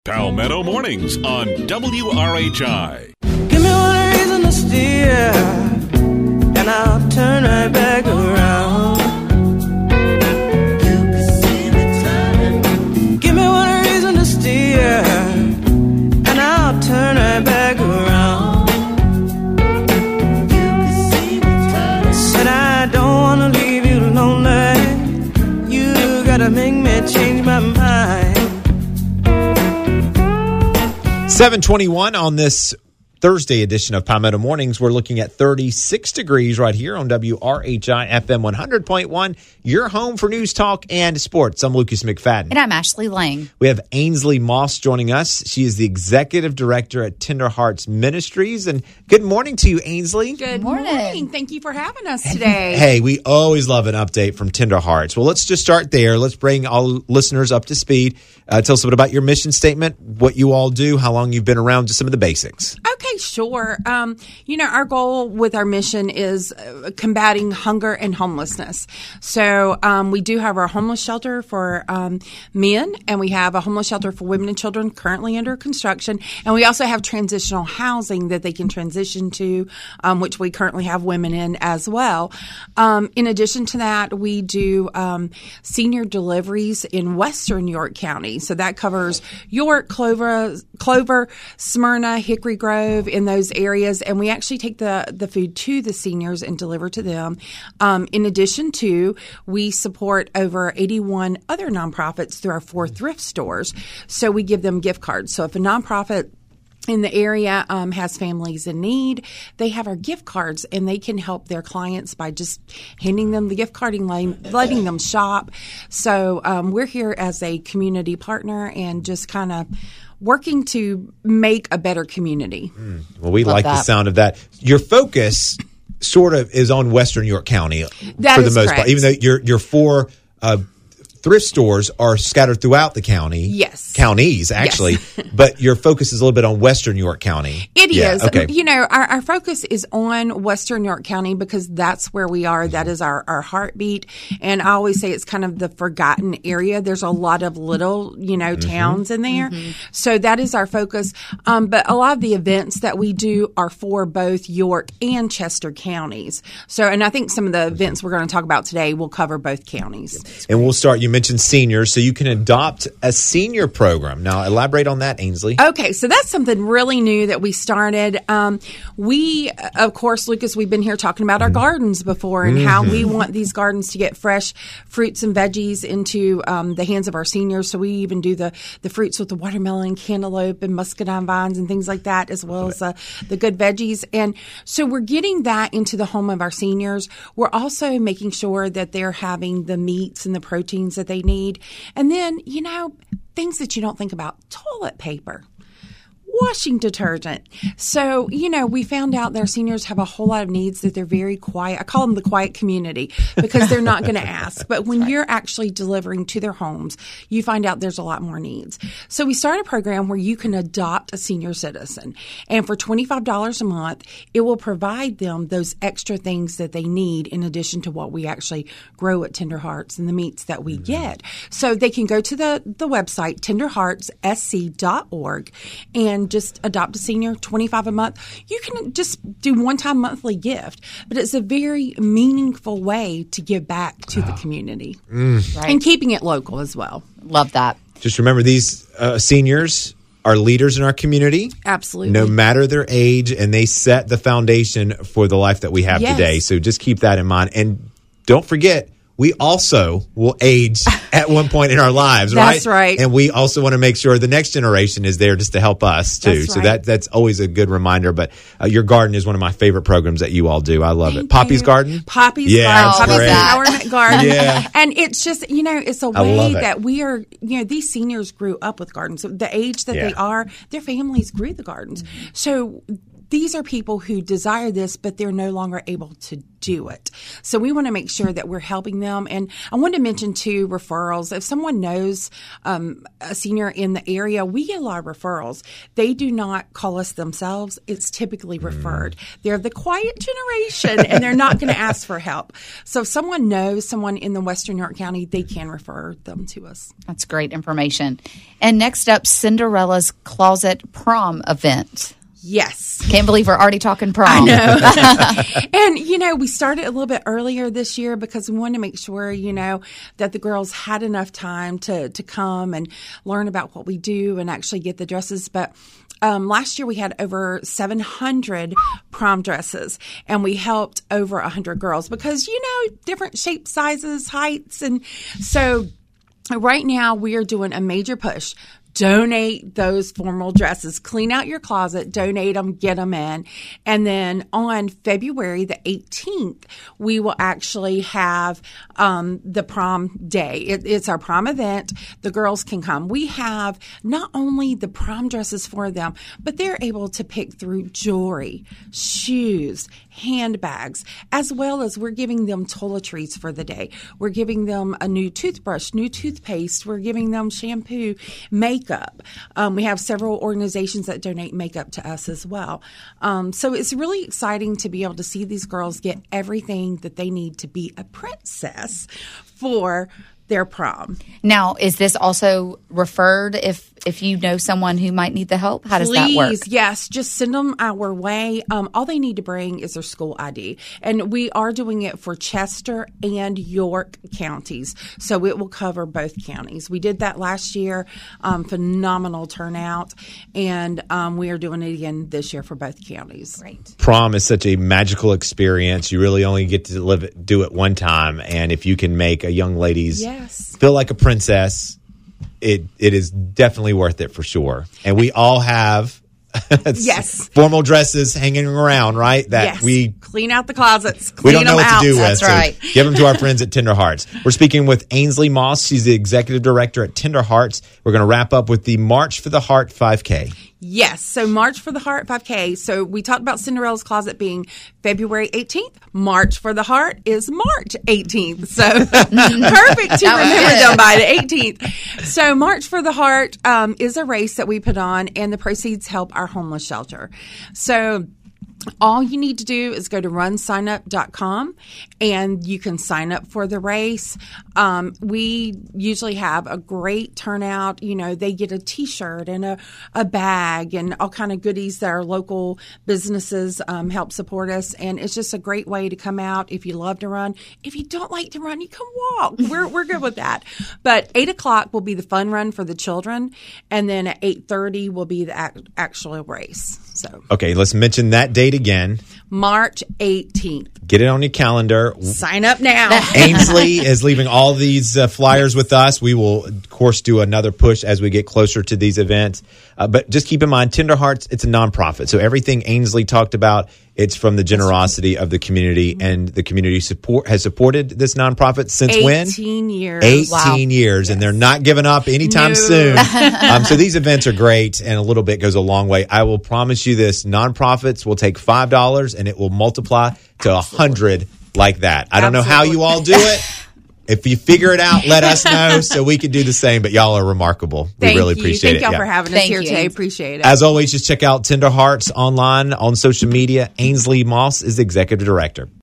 Palmetto Mornings on WRHI. Give me one reason to steer, and I'll turn right back around. You can see me turning. Give me one reason to steer, and I'll turn right back around. You can see me turning. Said I don't wanna leave you lonely. You gotta make me change my mind. 7:21 on this Thursday edition of Palmetto Mornings. We're looking at 36 degrees right here on WRHI FM 100.1, your home for news, talk, and sports. I'm Lucas McFadden. And I'm Ashley Lang. We have Ainsley Moss joining us. She is the executive director at Tender Hearts Ministries. And good morning to you, Ainsley. Good morning. Thank you for having us today. Hey, we always love an update from Tender Hearts. Well, let's just start there. Let's bring all listeners up to speed. Tell us a bit about your mission statement, what you all do, how long you've been around, just some of the basics. Okay, sure. Our goal with our mission is combating hunger and homelessness. So we do have our homeless shelter for men, and we have a homeless shelter for women and children currently under construction. And we also have transitional housing that they can transition to, which we currently have women in as well. In addition to that, we do senior deliveries in Western York County. So that covers York, Clover, Smyrna, Hickory Grove, in those areas. And we actually take the food to the seniors and deliver to them. In addition to, we support over 81 other nonprofits through our 4 thrift stores. So we give them gift cards. So if a nonprofit in the area has families in need, they have our gift cards, and they can help their clients by just handing them the gift card and letting them shop. So we're here as a community partner and just kind of working to make a better community. Well, we like the sound of that. Your focus sort of is on Western York County for the most part, even though your 4 thrift stores are scattered throughout the county. Yes. Counties, actually. Yes. But your focus is a little bit on Western York County. It is. Okay. Our focus is on Western York County because that's where we are. That is our heartbeat. And I always say it's kind of the forgotten area. There's a lot of little, towns in there. Mm-hmm. So that is our focus. But a lot of the events that we do are for both York and Chester counties. So, and I think some of the events we're going to talk about today will cover both counties. And we'll start. You mentioned seniors, so you can adopt a senior program. Now, elaborate on that, Ainsley. Okay, so that's something really new that we started. We, of course, Lucas, we've been here talking about our gardens before and how we want these gardens to get fresh fruits and veggies into the hands of our seniors. So we even do the fruits with the watermelon, cantaloupe, and muscadine vines and things like that, as well as the good veggies. And so we're getting that into the home of our seniors. We're also making sure that they're having the meats and the proteins that they need. And then, things that you don't think about, toilet paper, washing detergent. So, we found out that our seniors have a whole lot of needs that they're very quiet. I call them the quiet community because they're not going to ask. But when you're actually delivering to their homes, you find out there's a lot more needs. So we started a program where you can adopt a senior citizen. And for $25 a month, it will provide them those extra things that they need in addition to what we actually grow at Tender Hearts and the meats that we get. So they can go to the website, tenderheartssc.org, and just adopt a senior, $25 a month. You can just do one-time monthly gift, but it's a very meaningful way to give back to the community. Right. And keeping it local as well. Love that. Just remember, these seniors are leaders in our community. Absolutely. No matter their age, and they set the foundation for the life that we have today. So just keep that in mind. And don't forget, we also will age at one point in our lives, right? That's right. And we also want to make sure the next generation is there just to help us, too. That's so right. that's always a good reminder. But your garden is one of my favorite programs that you all do. I love it. Poppy's Garden? Poppy's Garden. Poppy's Empowerment Garden. Yeah. And it's just, it's a way that we are, these seniors grew up with gardens. So the age that they are, their families grew the gardens. So these are people who desire this, but they're no longer able to do it. So we want to make sure that we're helping them. And I want to mention too, referrals. If someone knows a senior in the area, we get a lot of referrals. They do not call us themselves. It's typically referred. They're the quiet generation and they're not going to ask for help. So if someone knows someone in the Western York County, they can refer them to us. That's great information. And next up, Cinderella's Closet Prom event. Yes. Can't believe we're already talking prom. I know. And, we started a little bit earlier this year because we wanted to make sure, that the girls had enough time to come and learn about what we do and actually get the dresses. But last year we had over 700 prom dresses and we helped over 100 girls because, different shapes, sizes, heights. And so right now we are doing a major push. Donate those formal dresses. Clean out your closet. Donate them. Get them in. And then on February the 18th, we will actually have the prom day. It's our prom event. The girls can come. We have not only the prom dresses for them, but they're able to pick through jewelry, shoes, handbags, as well as we're giving them toiletries for the day. We're giving them a new toothbrush, new toothpaste. We're giving them shampoo, makeup. We have several organizations that donate makeup to us as well. So it's really exciting to be able to see these girls get everything that they need to be a princess for their prom. Now, is this also referred if you know someone who might need the help? How does that work? Yes, just send them our way. All they need to bring is their school ID. And we are doing it for Chester and York counties. So it will cover both counties. We did that last year. Phenomenal turnout. And we are doing it again this year for both counties. Great. Prom is such a magical experience. You really only get to do it one time. And if you can make a young lady's feel like a princess, it is definitely worth it for sure. And we all have formal dresses hanging around, right? That we clean out the closets. We don't know what to do with. That's right. So give them to our friends at Tender Hearts. We're speaking with Ainsley Moss. She's the executive director at Tender Hearts. We're going to wrap up with the March for the Heart 5K. Yes. So March for the Heart 5K. So we talked about Cinderella's Closet being February 18th. March for the Heart is March 18th. So perfect to remember them by the 18th. So March for the Heart is a race that we put on, and the proceeds help our homeless shelter. So all you need to do is go to runsignup.com and you can sign up for the race. We usually have a great turnout. They get a T-shirt and a bag and all kind of goodies that our local businesses help support us. And it's just a great way to come out if you love to run. If you don't like to run, you can walk. We're good with that. But 8 o'clock will be the fun run for the children. And then at 8:30 will be the actual race. So okay, let's mention that date again. March 18th. Get it on your calendar. Sign up now. Ainsley is leaving all these flyers with us. We will, of course, do another push as we get closer to these events. But just keep in mind, Tender Hearts, it's a nonprofit. So everything Ainsley talked about, it's from the generosity of the community, and the community has supported this nonprofit since 18 years. 18 years, and they're not giving up anytime soon. So these events are great, and a little bit goes a long way. I will promise you this, nonprofits will take $5 and it will multiply to 100 like that. I don't know how you all do it. If you figure it out, let us know so we can do the same. But y'all are remarkable. We really appreciate it. Thank y'all for having us here today. Appreciate it. As always, just check out Tender Hearts online on social media. Ainsley Moss is the executive director.